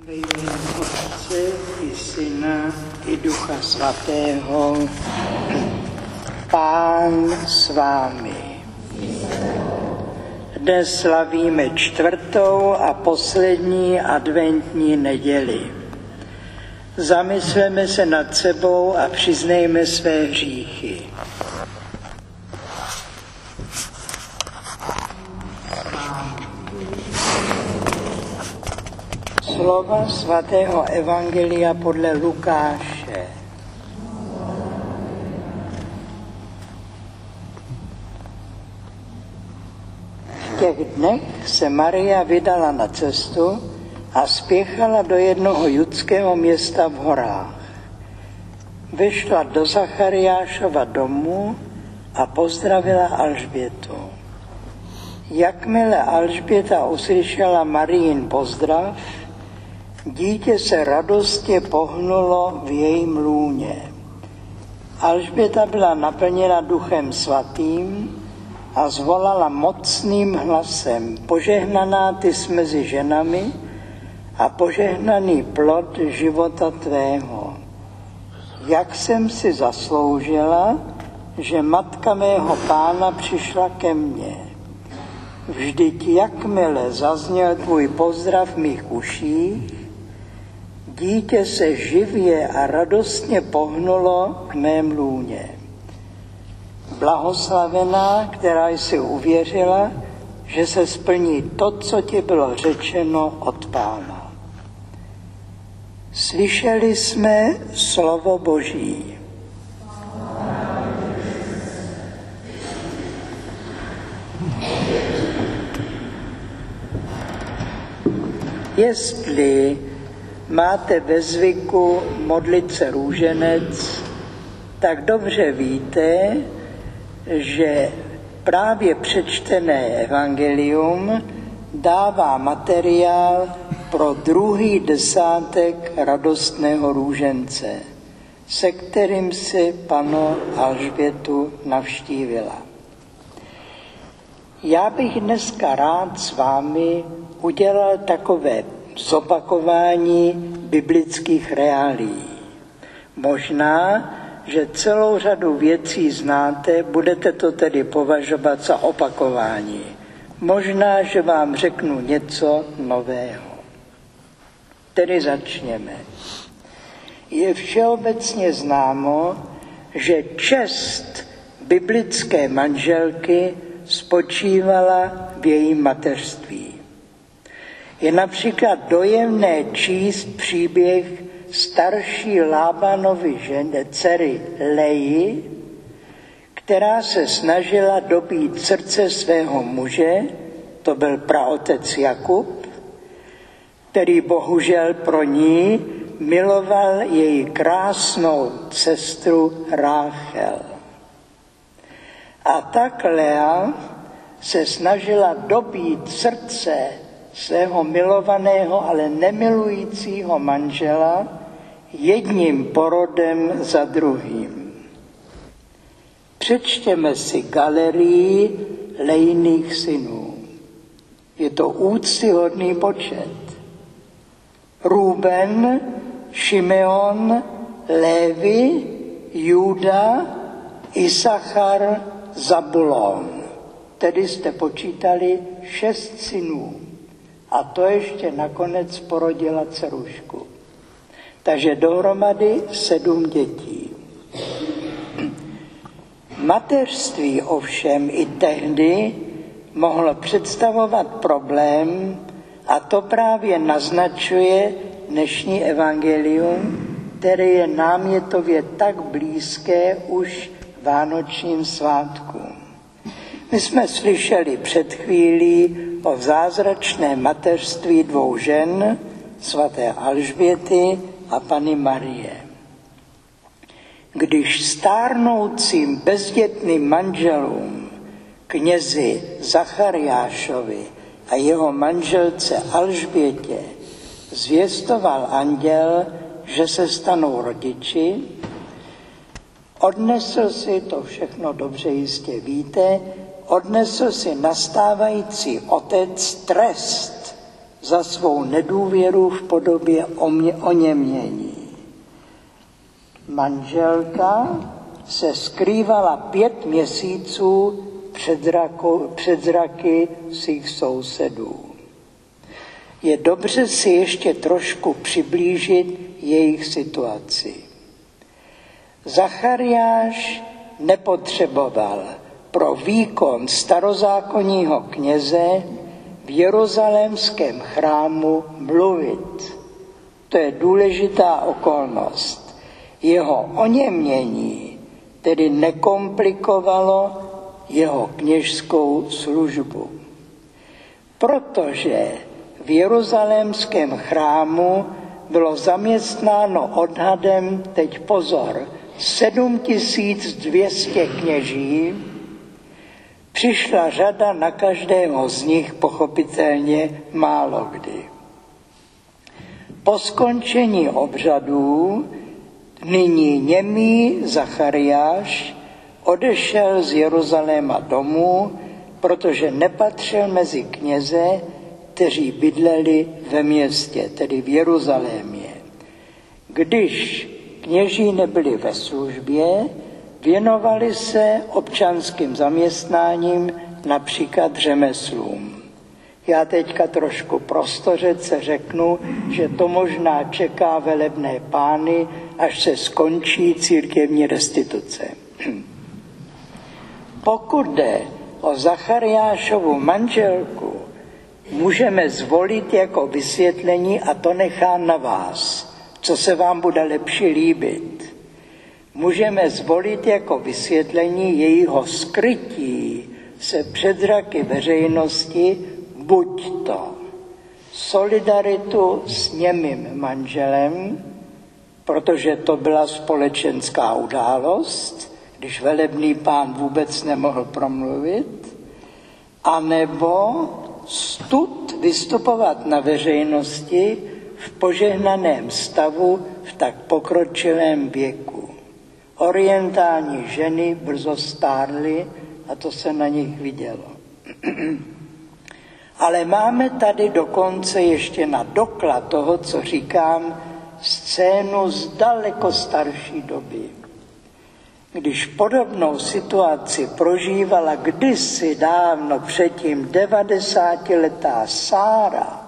Ve jménu Otce i Syna i Ducha Svatého. Pán s vámi. Dnes slavíme 4. a poslední adventní neděli. Zamysleme se nad sebou a přiznejme své hříchy. Slova svatého evangelia podle Lukáše. V těch dnech se Maria vydala na cestu a spěchala do jednoho judského města v horách. Vyšla do Zachariášova domu a pozdravila Alžbětu. Jakmile Alžběta uslyšela Marijin pozdrav, dítě se radostně pohnulo v jejím lůně. Alžběta byla naplněna Duchem Svatým a zvolala mocným hlasem: Požehnaná ty jsi mezi ženami a požehnaný plod života tvého. Jak jsem si zasloužila, že matka mého Pána přišla ke mně. Vždyť jakmile zazněl tvůj pozdrav v mých uších, dítě se živě a radostně pohnulo k mém lůně. Blahoslavená, která jsi uvěřila, že se splní to, co ti bylo řečeno od Pána. Slyšeli jsme slovo Boží. Jestli máte ve zvyku modlit se růženec, tak dobře víte, že právě přečtené evangelium dává materiál pro druhý desátek radostného růžence, se kterým si panu Alžbětu navštívila. Já bych dneska rád s vámi udělal takové zopakování biblických reálií. Možná, že celou řadu věcí znáte, budete to tedy považovat za opakování. Možná, že vám řeknu něco nového. Tedy začněme. Je všeobecně známo, že čest biblické manželky spočívala v jejím mateřství. Je například dojemné číst příběh starší Lábanovy dcery Leji, která se snažila dobít srdce svého muže, to byl praotec Jakub, který bohužel pro ní miloval její krásnou sestru Ráchel. A tak Lea se snažila dobít srdce svého milovaného, ale nemilujícího manžela jedním porodem za druhým. Přečtěme si galerii Lejiných synů. Je to úctyhodný počet. Rúben, Šimeon, Lévi, Juda, Isachar, Zabulon. Tedy jste počítali 6 synů. A to ještě nakonec porodila dcerušku. Takže dohromady 7 dětí. Mateřství ovšem i tehdy mohlo představovat problém, a to právě naznačuje dnešní evangelium, které je námětově tak blízké už vánočním svátkům. My jsme slyšeli před chvílí o zázračném mateřství 2 žen, svaté Alžběty a Panny Marie. Když stárnoucím bezdětným manželům, knězi Zachariášovi a jeho manželce Alžbětě, zvěstoval anděl, že se stanou rodiči, odnesl si, to všechno dobře jistě víte, odnesl si nastávající otec trest za svou nedůvěru v podobě oněmění. Manželka se skrývala 5 měsíců před zraky svých sousedů. Je dobře si ještě trošku přiblížit jejich situaci. Zachariáš nepotřeboval pro výkon starozákonního kněze v jeruzalémském chrámu mluvit. To je důležitá okolnost. Jeho oněmění tedy nekomplikovalo jeho kněžskou službu. Protože v jeruzalémském chrámu bylo zaměstnáno odhadem, teď pozor, 7200 kněží, přišla řada na každého z nich pochopitelně málo kdy. Po skončení obřadů nyní němý Zachariáš odešel z Jeruzaléma domů, protože nepatřil mezi kněze, kteří bydleli ve městě, tedy v Jeruzalémě. Když kněží nebyli ve službě, věnovali se občanským zaměstnáním, například řemeslům. Já teďka trošku prostořece řeknu, že to možná čeká velebné pány, až se skončí církevní restituce. Pokud jde o Zachariášovu manželku, můžeme zvolit jako vysvětlení, a to nechám na vás, co se vám bude lepší líbit. Můžeme zvolit jako vysvětlení jejího skrytí se před zraky veřejnosti buď to solidaritu s němým manželem, protože to byla společenská událost, když velebný pán vůbec nemohl promluvit, anebo stud vystupovat na veřejnosti v požehnaném stavu v tak pokročilém věku. Orientální ženy brzo stárly a to se na nich vidělo. Ale máme tady dokonce ještě na doklad toho, co říkám, scénu z daleko starší doby. Když podobnou situaci prožívala kdysi dávno předtím 90letá Sára,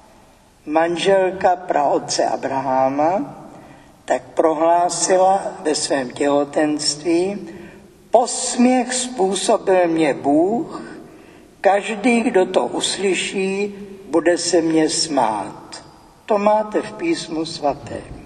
manželka praotce Abraháma, tak prohlásila ve svém těhotenství: posměch způsobil mě Bůh, každý, kdo to uslyší, bude se mě smát. To máte v písmu svatém.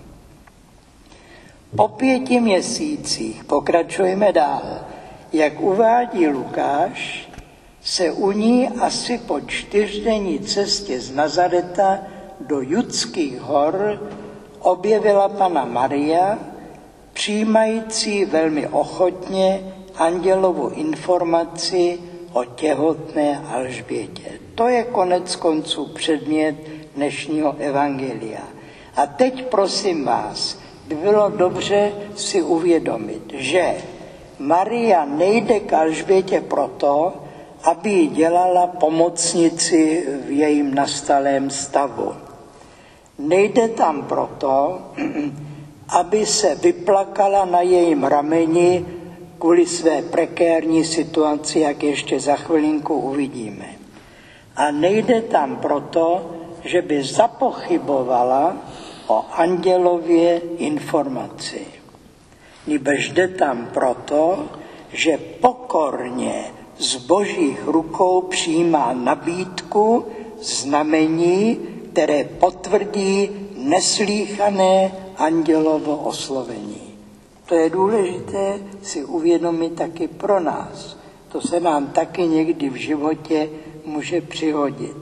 Po 5 měsících, pokračujeme dál, jak uvádí Lukáš, se u ní asi po 4denní cestě z Nazareta do Judských hor objevila Panna Maria, přijímající velmi ochotně andělovu informaci o těhotné Alžbětě. To je konec konců předmět dnešního evangelia. A teď prosím vás, by bylo dobře si uvědomit, že Maria nejde k Alžbětě proto, aby jí dělala pomocnici v jejím nastalém stavu. Nejde tam proto, aby se vyplakala na jejím rameni kvůli své prekérní situaci, jak ještě za chvilinku uvidíme. A nejde tam proto, že by zapochybovala o andělově informaci. Nýbrž jde tam proto, že pokorně z božích rukou přijímá nabídku znamení, které potvrdí neslýchané andělovo oslovení. To je důležité si uvědomit taky pro nás. To se nám taky někdy v životě může přihodit.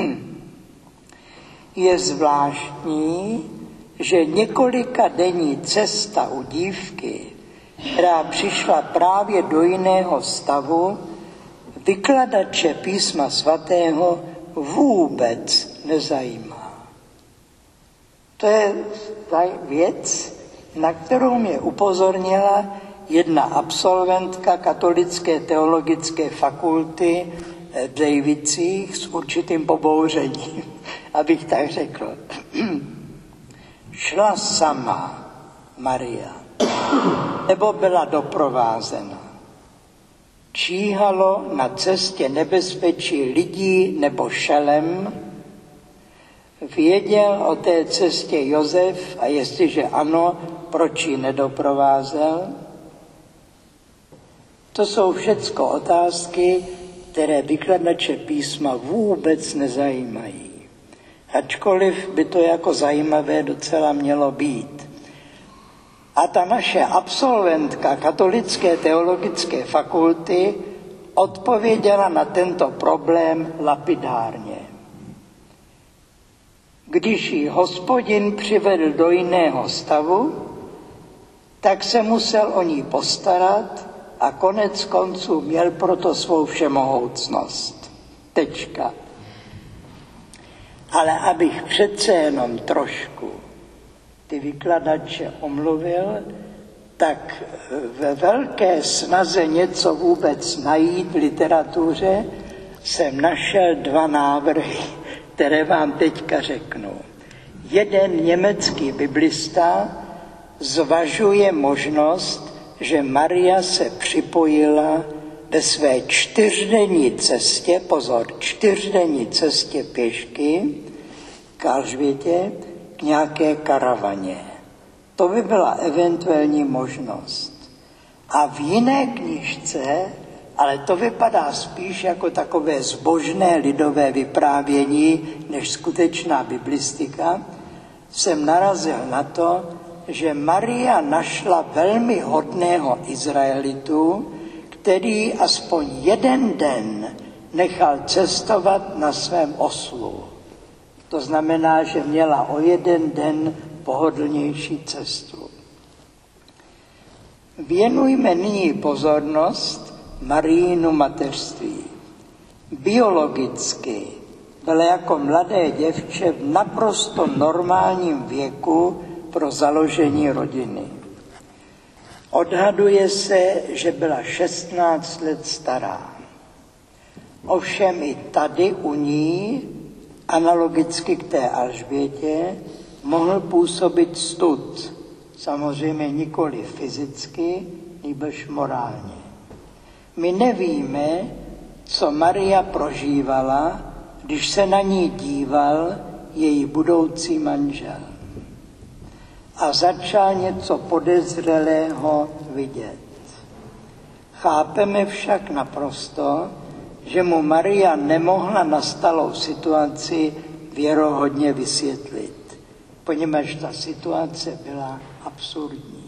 Je zvláštní, že několika denní cesta u dívky, která přišla právě do jiného stavu, vykladače písma svatého vůbec nezajímá. To je věc, na kterou mě upozornila jedna absolventka Katolické teologické fakulty Dejvicích s určitým pobouřením, abych tak řekl. Šla sama Maria, nebo byla doprovázena. Číhalo na cestě nebezpečí lidí nebo šelem. Věděl o té cestě Josef a jestliže ano, proč ji nedoprovázel? To jsou všecko otázky, které vykladače písma vůbec nezajímají. Ačkoliv by to jako zajímavé docela mělo být. A ta naše absolventka Katolické teologické fakulty odpověděla na tento problém lapidárně. Když ji Hospodin přivedl do jiného stavu, tak se musel o ní postarat a konec konců měl proto svou všemohoucnost. Tečka. Ale abych přece jenom trošku ty vykladače omluvil, tak ve velké snaze něco vůbec najít v literatuře jsem našel 2 návrhy, které vám teďka řeknu. Jeden německý biblista zvažuje možnost, že Maria se připojila ve své 4denní cestě, pozor, 4denní cestě pěšky k Alžbětě, k nějaké karavaně. To by byla eventuální možnost. A v jiné knížce, ale to vypadá spíš jako takové zbožné lidové vyprávění, než skutečná biblistika, jsem narazil na to, že Maria našla velmi hodného Izraelitu, který aspoň 1 den nechal cestovat na svém oslu. To znamená, že měla o 1 den pohodlnější cestu. Věnujme nyní pozornost Mariinu mateřství. Biologicky byla jako mladé děvče v naprosto normálním věku pro založení rodiny. Odhaduje se, že byla 16 let stará. Ovšem i tady u ní, analogicky k té Alžbětě, mohl působit stud. Samozřejmě nikoli fyzicky, nýbrž morálně. My nevíme, co Maria prožívala, když se na ní díval její budoucí manžel. A začal něco podezřelého vidět. Chápeme však naprosto, že mu Maria nemohla nastalou situaci věrohodně vysvětlit, poněvadž ta situace byla absurdní.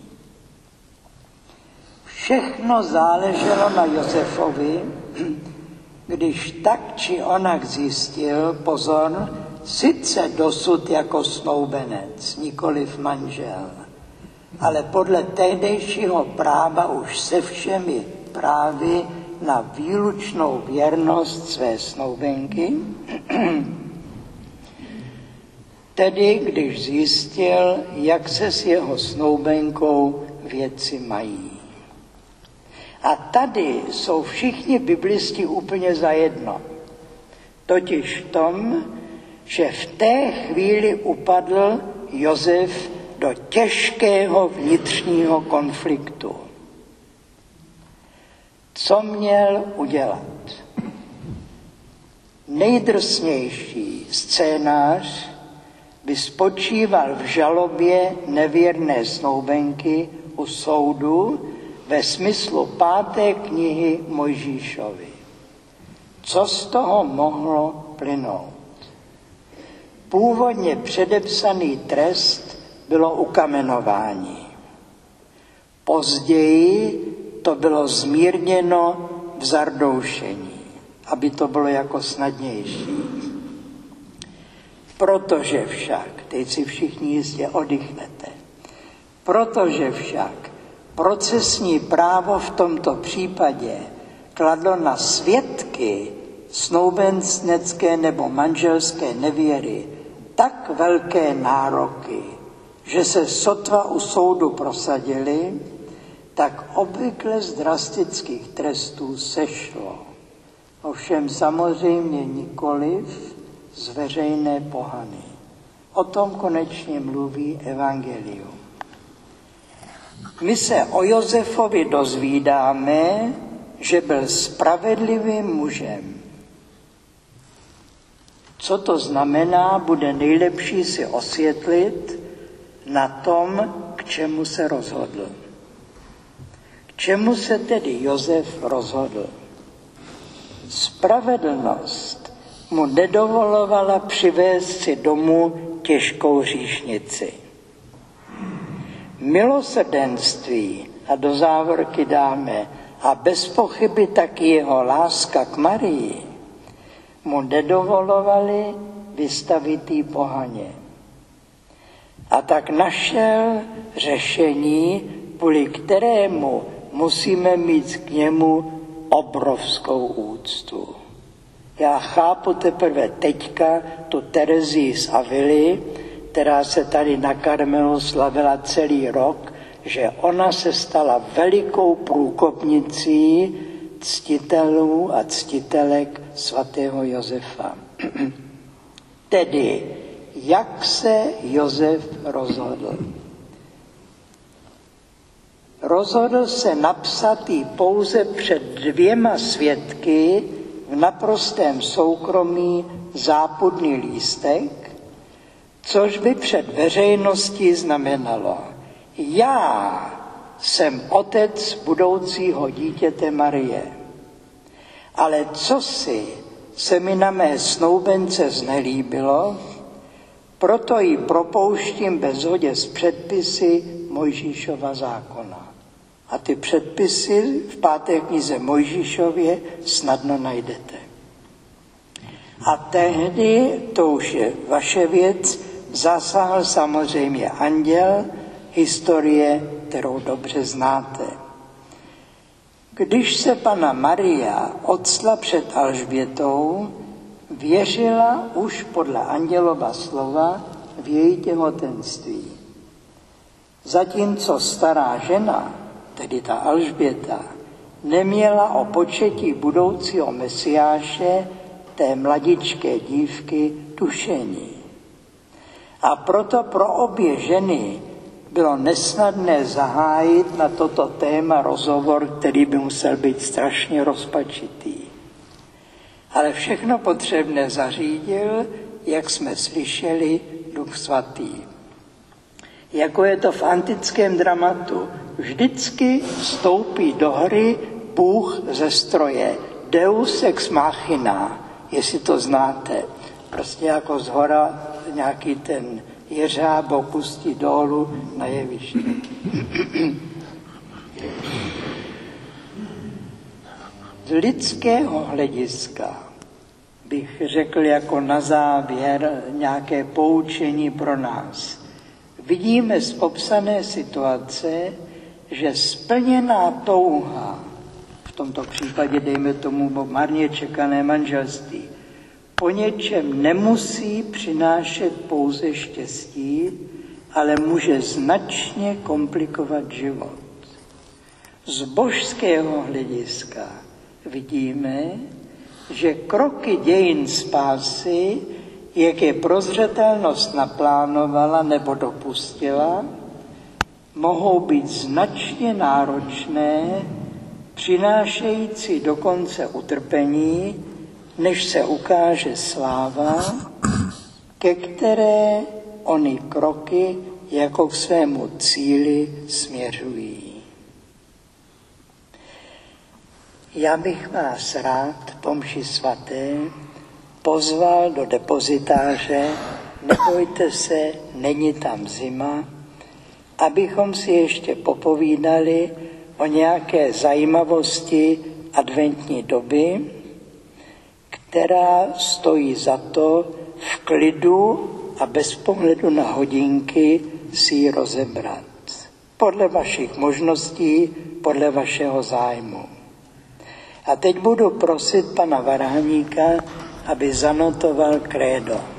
Všechno záleželo na Josefovi, když tak či onak zjistil, pozor, sice dosud jako snoubenec, nikoliv manžel, ale podle tehdejšího práva už se všemi právy na výlučnou věrnost své snoubenky, tedy když zjistil, jak se s jeho snoubenkou věci mají. A tady jsou všichni biblisti úplně zajedno. Totiž v tom, že v té chvíli upadl Josef do těžkého vnitřního konfliktu. Co měl udělat? Nejdrsnější scénář by spočíval v žalobě nevěrné snoubenky u soudu ve smyslu 5. knihy Mojžíšovy. Co z toho mohlo plynout? Původně předepsaný trest bylo ukamenování. Později to bylo zmírněno v zardoušení, aby to bylo jako snadnější. Protože však, teď si všichni jistě oddychnete, protože však procesní právo v tomto případě kladlo na svědky snoubenecké nebo manželské nevěry tak velké nároky, že se sotva u soudu prosadili, tak obvykle z drastických trestů sešlo. Ovšem samozřejmě nikoliv z veřejné pohany. O tom konečně mluví evangelium. My se o Josefovi dozvídáme, že byl spravedlivým mužem. Co to znamená, bude nejlepší si osvětlit na tom, k čemu se rozhodl. K čemu se tedy Josef rozhodl? Spravedlnost mu nedovolovala přivést si domů těžkou hříšnici. Milosrdenství, a do závorky dáme, a bez pochyby taky jeho láska k Marii, mu nedovolovali vystavit jí pohaně. A tak našel řešení, kvůli kterému musíme mít k němu obrovskou úctu. Já chápu teprve teďka tu Terezii z Avily, která se tady na Karmelu slavila celý rok, že ona se stala velikou průkopnicí ctitelů a ctitelek svatého Josefa. Tedy, jak se Josef rozhodl? Rozhodl se napsat jí pouze před 2 svědky v naprostém soukromí zápudný lístek, což by před veřejností znamenalo: já jsem otec budoucího dítěte Marie, ale cosi se mi na mé snoubence znelíbilo, proto ji propouštím bez shodě s předpisy Mojžíšova zákona. A ty předpisy v 5. knize Mojžíšově snadno najdete. A tehdy, to už je vaše věc, zasáhl samozřejmě anděl, historie, kterou dobře znáte. Když se Panna Maria octla před Alžbětou, věřila už podle andělova slova v její těhotenství. Zatímco stará žena, tedy ta Alžběta, neměla o početí budoucího Mesiáše, té mladičké dívky, tušení. A proto pro obě ženy bylo nesnadné zahájit na toto téma rozhovor, který by musel být strašně rozpačitý. Ale všechno potřebné zařídil, jak jsme slyšeli, Duch Svatý. Jako je to v antickém dramatu, vždycky vstoupí do hry Bůh ze stroje. Deus ex machina, jestli to znáte. Prostě jako zhora nějaký ten jeřáb opustí dolů na jeviště. Z lidského hlediska bych řekl jako na závěr nějaké poučení pro nás. Vidíme z popsané situace, že splněná touha, v tomto případě dejme tomu marně čekané manželství, po něčem nemusí přinášet pouze štěstí, ale může značně komplikovat život. Z božského hlediska vidíme, že kroky dějin spásy, jak je prozřetelnost naplánovala nebo dopustila, mohou být značně náročné, přinášející dokonce utrpení, než se ukáže sláva, ke které ony kroky jako k svému cíli směřují. Já bych vás rád po mši svaté pozval do depozitáře, nebojte se, není tam zima, abychom si ještě popovídali o nějaké zajímavosti adventní doby, která stojí za to v klidu a bez pohledu na hodinky si ji rozebrat. Podle vašich možností, podle vašeho zájmu. A teď budu prosit pana Varhaníka, aby zanotoval krédo.